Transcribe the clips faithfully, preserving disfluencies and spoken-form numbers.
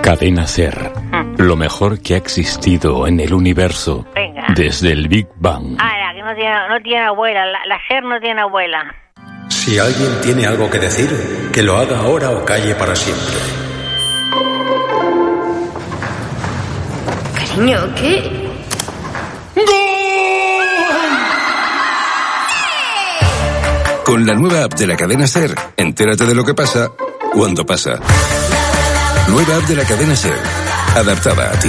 Cadena Ser, mm. lo mejor que ha existido en el universo. Venga. Desde el Big Bang. Ah, que no tiene, no tiene abuela, la, la Ser no tiene abuela. Si alguien tiene algo que decir, que lo haga ahora o calle para siempre. Cariño, ¿qué? Con la nueva app de la Cadena Ser, entérate de lo que pasa cuando pasa. Nueva app de la Cadena Ser, adaptada a ti.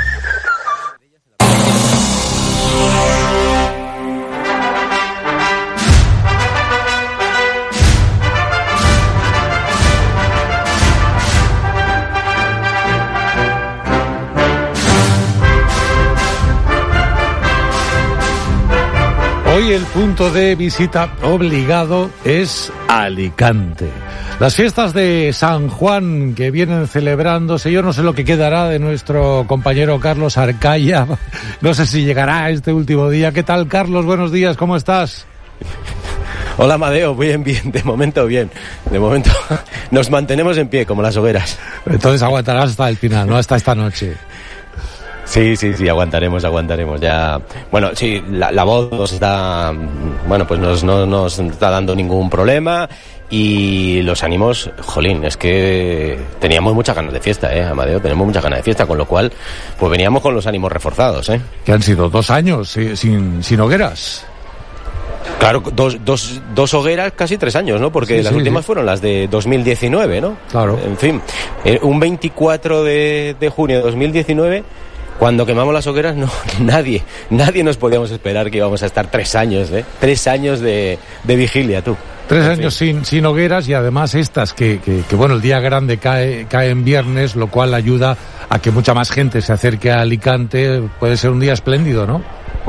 Hoy el punto de visita obligado es Alicante. Las fiestas de San Juan que vienen celebrándose, yo no sé lo que quedará de nuestro compañero Carlos Arcaya, no sé si llegará este último día. ¿Qué tal, Carlos? Buenos días, ¿cómo estás? Hola, Amadeo, bien, bien, de momento bien, de momento nos mantenemos en pie como las hogueras. Entonces aguantarás hasta el final, no hasta esta noche. Sí, sí, sí, aguantaremos, aguantaremos. Ya, bueno, sí, la, la voz nos está, bueno, pues nos, no nos está dando ningún problema y los ánimos, jolín, es que teníamos muchas ganas de fiesta, eh, Amadeo, tenemos muchas ganas de fiesta, con lo cual, pues veníamos con los ánimos reforzados, eh. Que han sido dos años sí, sin, sin hogueras. Claro, dos, dos, dos hogueras, casi tres años, ¿no? Porque sí, las sí, últimas sí. fueron las de dos mil diecinueve, ¿no? Claro. En fin, eh, un veinticuatro de, de junio de dos mil diecinueve... Cuando quemamos las hogueras, no, nadie, nadie nos podíamos esperar que íbamos a estar tres años, ¿eh? Tres años de, de vigilia, tú. Tres años sin, sin hogueras y además estas que, que, que, bueno, el día grande cae, cae en viernes, lo cual ayuda a que mucha más gente se acerque a Alicante. Puede ser un día espléndido, ¿no?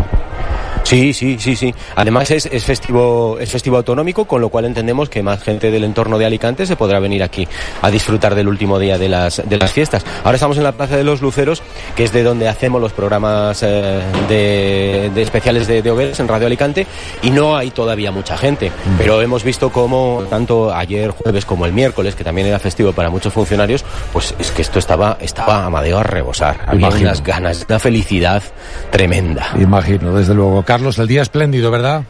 Sí, sí, sí, sí. Además es, es festivo, es festivo autonómico, con lo cual entendemos que más gente del entorno de Alicante se podrá venir aquí a disfrutar del último día de las, de las fiestas. Ahora estamos en la Plaza de los Luceros, que es de donde hacemos los programas eh, de, de especiales de, de hogueras en Radio Alicante, y no hay todavía mucha gente, pero hemos visto cómo tanto ayer jueves como el miércoles, que también era festivo para muchos funcionarios, pues es que esto estaba, estaba Amadeo a rebosar. Había Imagino. unas ganas, una felicidad tremenda. Imagino, desde luego. Carlos, el día espléndido, ¿verdad?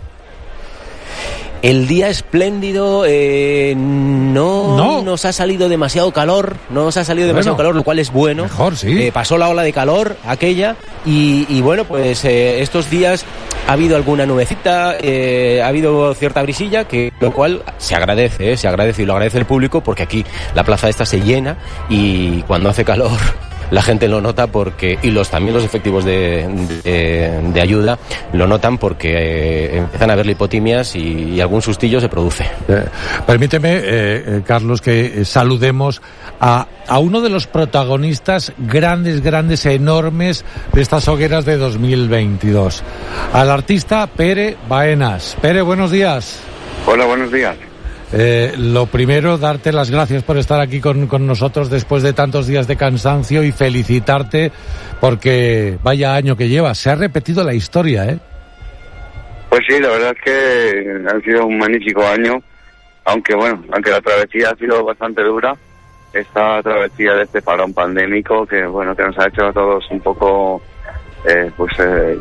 El día espléndido, eh, no, no nos ha salido demasiado calor, no nos ha salido demasiado bueno, calor, lo cual es bueno. Mejor, sí. Eh, pasó la ola de calor aquella y, y bueno, pues eh, estos días ha habido alguna nubecita, eh, ha habido cierta brisilla, que lo cual se agradece, eh, se agradece y lo agradece el público, porque aquí la plaza esta se llena y cuando hace calor la gente lo nota porque, y los también los efectivos de, de, de ayuda lo notan porque eh, empiezan a haber lipotimias y, y algún sustillo se produce. Eh, permíteme, eh, eh, Carlos, que eh, saludemos a, a uno de los protagonistas grandes, grandes, enormes de estas hogueras de dos mil veintidós, al artista Pere Baenas. Pere, buenos días. Hola, buenos días. Eh, lo primero, darte las gracias por estar aquí con, con nosotros después de tantos días de cansancio y felicitarte porque vaya año que llevas. Se ha repetido la historia, ¿eh? Pues sí, la verdad es que ha sido un magnífico año, aunque bueno, aunque la travesía ha sido bastante dura, esta travesía de este parón pandémico que bueno, que nos ha hecho a todos un poco, eh, pues, eh,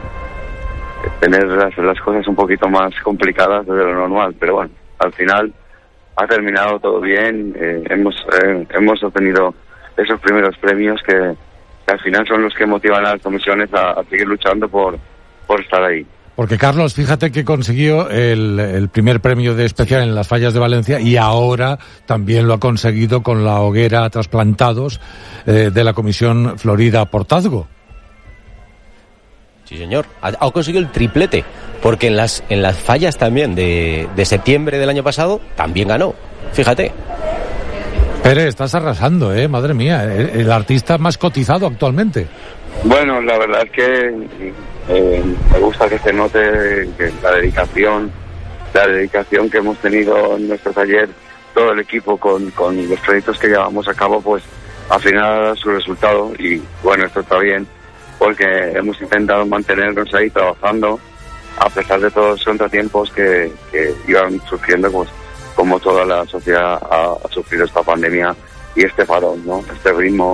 tener las, las cosas un poquito más complicadas de lo normal, pero bueno. Al final ha terminado todo bien, eh, hemos eh, hemos obtenido esos primeros premios que, que al final son los que motivan a las comisiones a, a seguir luchando por, por estar ahí. Porque Carlos, fíjate que consiguió el, el primer premio de especial en las fallas de Valencia y ahora también lo ha conseguido con la hoguera Trasplantados eh, de la Comisión Florida Portazgo. Sí, señor. Ha, ha conseguido el triplete, porque en las en las fallas también de, de septiembre del año pasado también ganó. Fíjate. Pere, estás arrasando, ¿eh? Madre mía, el, el artista más cotizado actualmente. Bueno, la verdad es que eh, me gusta que se note que la dedicación, la dedicación que hemos tenido en nuestro taller, todo el equipo con, con los proyectos que llevamos a cabo, pues al final ha dado su resultado y bueno, esto está bien, porque hemos intentado mantenernos ahí trabajando a pesar de todos los contratiempos que, que iban surgiendo, pues como toda la sociedad ha, ha sufrido esta pandemia y este parón, ¿no? Este ritmo